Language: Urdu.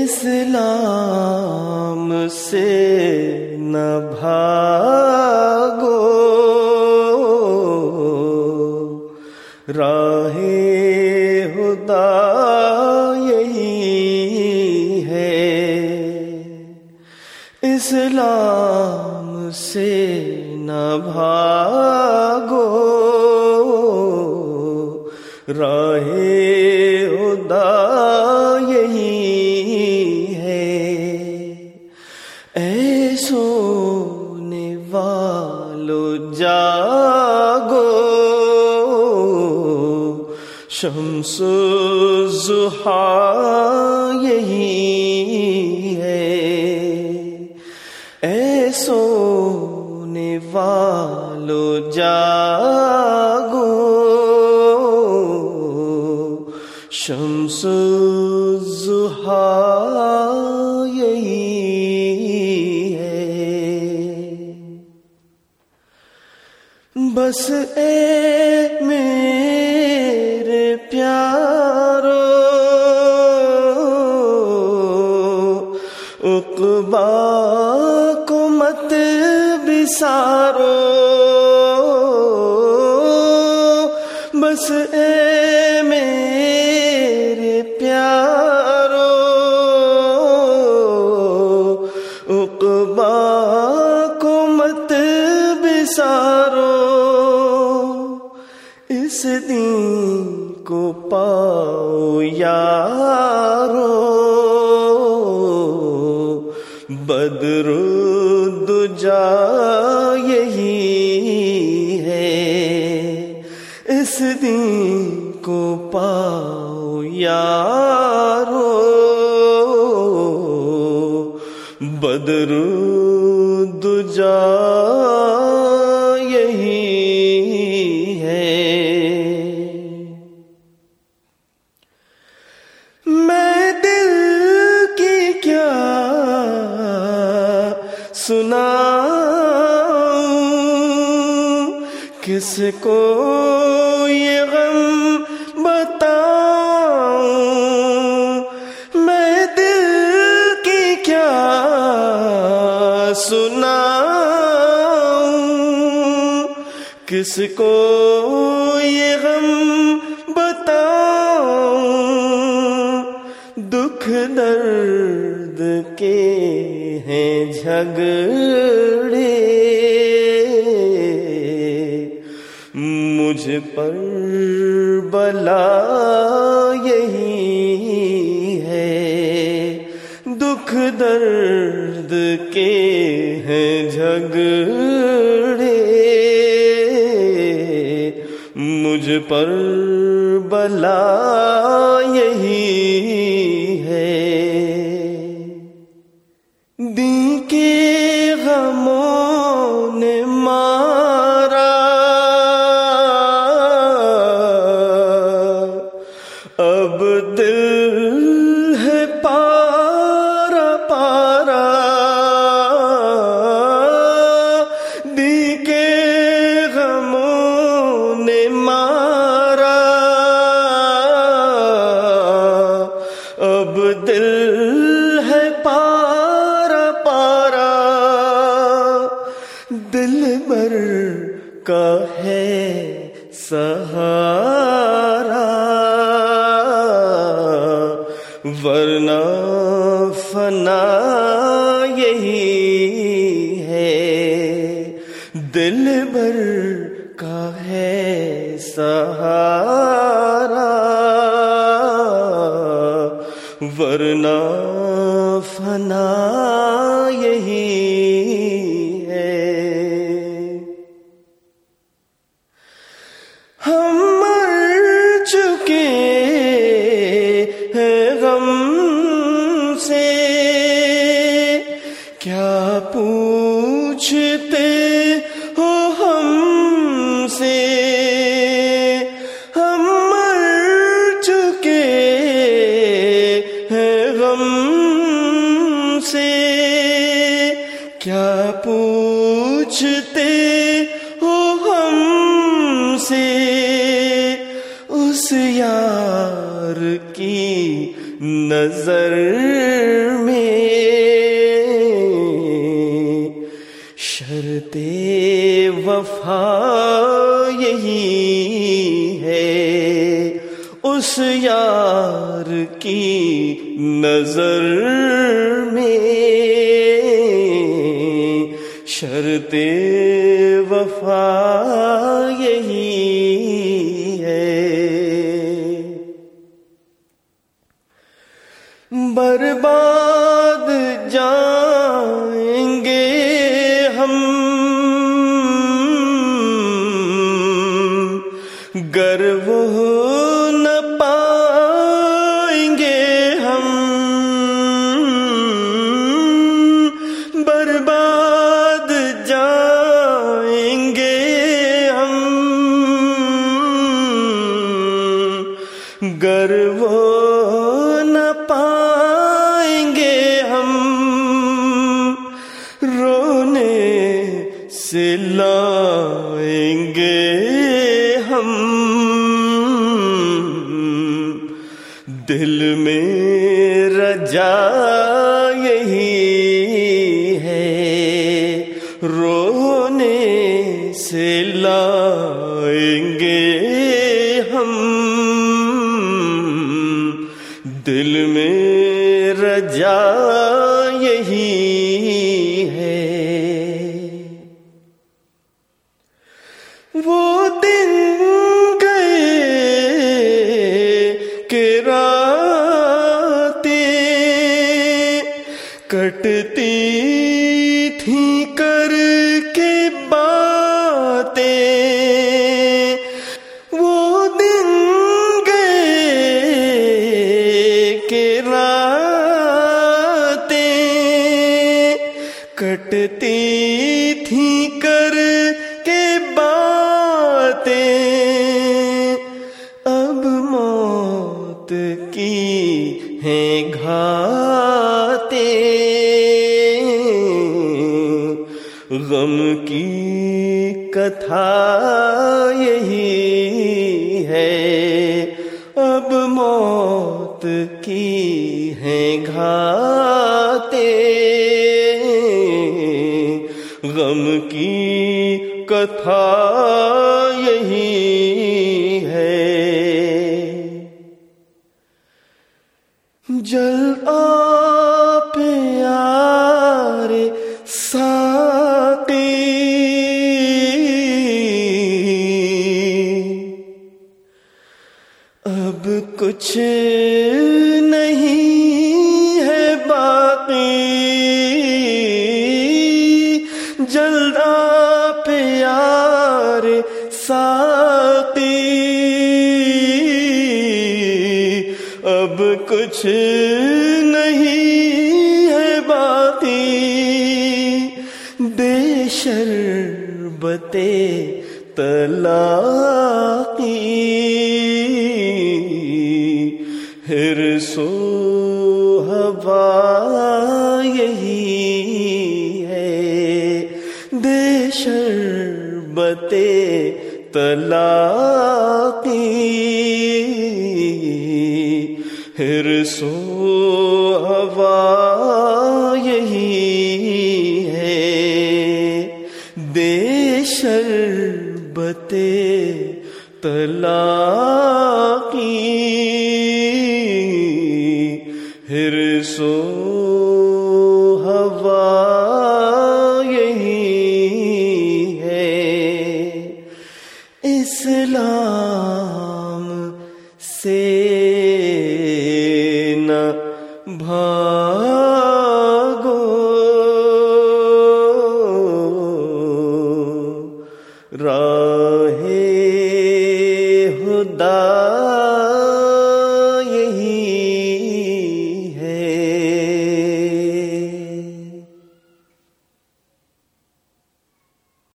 اسلام سے نہ بھاگو، راہ خدا یہی ہے، اسلام سے نہ بھاگو، راہ خدا یہی ہے۔ اے سونے والو جاگو، شمس الضحیٰ یہی ہے۔ اے سونے والو جاگو، شمس الضحیٰ یہی ہے۔ بس اے میرے پیارو، عقبیٰ کو مت بسارو، بس اے میرے پیارو، عقبیٰ کو مت بسارو، اس دین کو پاؤ یارو، بدر الدجا یہی ہے، اس دین کو پاؤ یارو، بدر الدجا یہی ہے۔ میں دل کی کیا سناؤں، کس کو یہ غم بتاؤں، میں دل کی کیا سناؤں، کس کو یہ غم بتاؤں، دکھ درد کے ہیں جھگڑے، مجھ پر بلا یہی ہے، دکھ درد کے ہیں جھگڑے، مجھ پر بلا یہی ہے۔ دین کے غموں نے مارا، اب دل ہے پارا پارا، دین کے غموں نے مارا، اب دل ہے پارا پارا، دل بر کا ہے سہارا، ورنہ فنا یہی ہے، دل بر کا ہے سہارا، ورنہ فنا یہی ہے۔ ہم مر چکے ہیں غم سے، کیا پوچھتے ہو ہم سے، ہم مر چکے ہیں غم سے، کیا پوچھتے ہو ہم سے، اس یار کی نظر میں شرط وفا یہی ہے، اس یار کی نظر میں شرط وفا یہی ہے۔ برباد جائیں گے ہم گر وہ نہ پائیں گے ہم، برباد جائیں گے ہم گر وہ نہ پائیں گے ہم، رونے سے لائیں گے ہم، دل میں رجا یہی ہے، رونے سے لائیں گے ہم، دل میں رجا یہی ہے۔ وہ دن گئے کہ راتیں کٹتی تھیں کر کے باتیں، وہ دن گئے کہ راتیں کٹتی تھیں کر کے باتیں، اب موت کی ہیں گھاتیں، غم کی کتھا یہی ہے، اب موت کی ہیں گھاتیں، غم کی کتھا یہی ہے۔ جل آپ یار ساقی، اب کچھ نہیں ہے باقی، جلد آپ یار ساقی، اب کچھ نہیں ہے باقی، دے شربت تلاقی، حرص و ہوا یہی ہے، دے شربت تلاقی، حرص و ہوا یہی ہے، دے شربت تلاقی، حرص و ہوا یہی ہے۔ اسلام سے